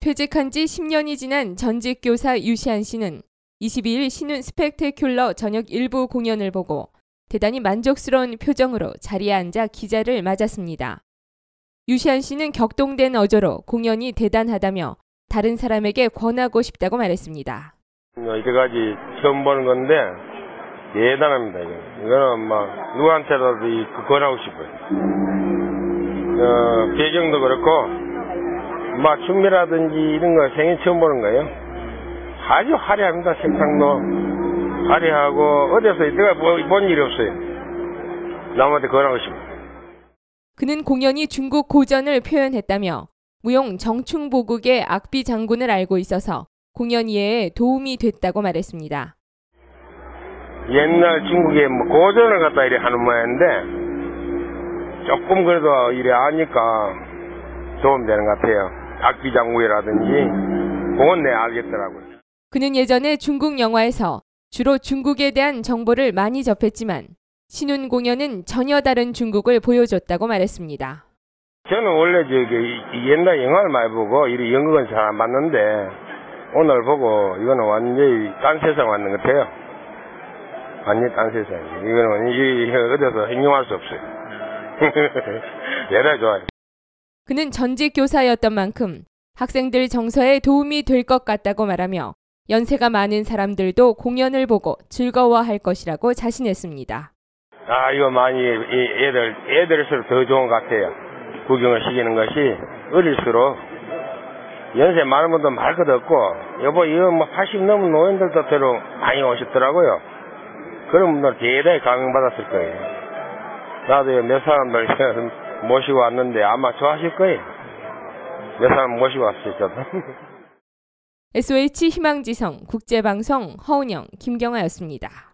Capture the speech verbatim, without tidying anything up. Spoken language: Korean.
퇴직한 지 십 년이 지난 전직 교사 유시안 씨는 이십이일 신운 스펙테큘러 저녁 일부 공연을 보고 대단히 만족스러운 표정으로 자리에 앉아 기자를 맞았습니다. 유시안 씨는 격동된 어조로 공연이 대단하다며 다른 사람에게 권하고 싶다고 말했습니다. 이때까지 처음 보는 건데 대단합니다. 이거는 막 누구한테라도 권하고 싶어요. 어, 배경도 그렇고 막 춤이라든지 이런 거 생애 처음 보는 거예요. 아주 화려합니다. 색상도 화려하고 어디서 이때가 본 일이 없어요. 남한테 권하고 싶어요. 그는 공연이 중국 고전을 표현했다며 무용 정충보국의 악비 장군을 알고 있어서 공연 이해에 도움이 됐다고 말했습니다. 옛날 중국의 뭐 고전을 갖다 이래 하는 모양인데 조금 그래도 이래 아니까 도움되는 것 같아요. 악비 장군이라든지 그건 내 알겠더라고요. 그는 예전에 중국 영화에서 주로 중국에 대한 정보를 많이 접했지만 신운 공연은 전혀 다른 중국을 보여줬다고 말했습니다. 저는 원래 저기 옛날 영화를 많이 보고 이 연극은 잘 안 봤는데 오늘 보고 이거는 완전히 딴 세상 왔는 것 같아요. 완전히 딴 세상. 이거는 이 어디서 hình dung 할 수 없어요. 대단히 좋아요. 그는 전직 교사였던 만큼 학생들 정서에 도움이 될 것 같다고 말하며 연세가 많은 사람들도 공연을 보고 즐거워할 것이라고 자신했습니다. 아, 이거 많이 애들, 애들일수록 더 좋은 것 같아요. 구경을 시키는 것이 어릴수록 연세 많은 분도 말 것도 없고 여보 이거 뭐 팔십 넘은 노인들도 들어 많이 오셨더라고요. 그런 분들 대단히 감명받았을 거예요. 나도 몇 사람들 모시고 왔는데 아마 좋아하실 거예요. 몇 사람 모시고 왔어요. 저도. 에스오에이치 희망지성 국제방송 허은영, 김경아였습니다.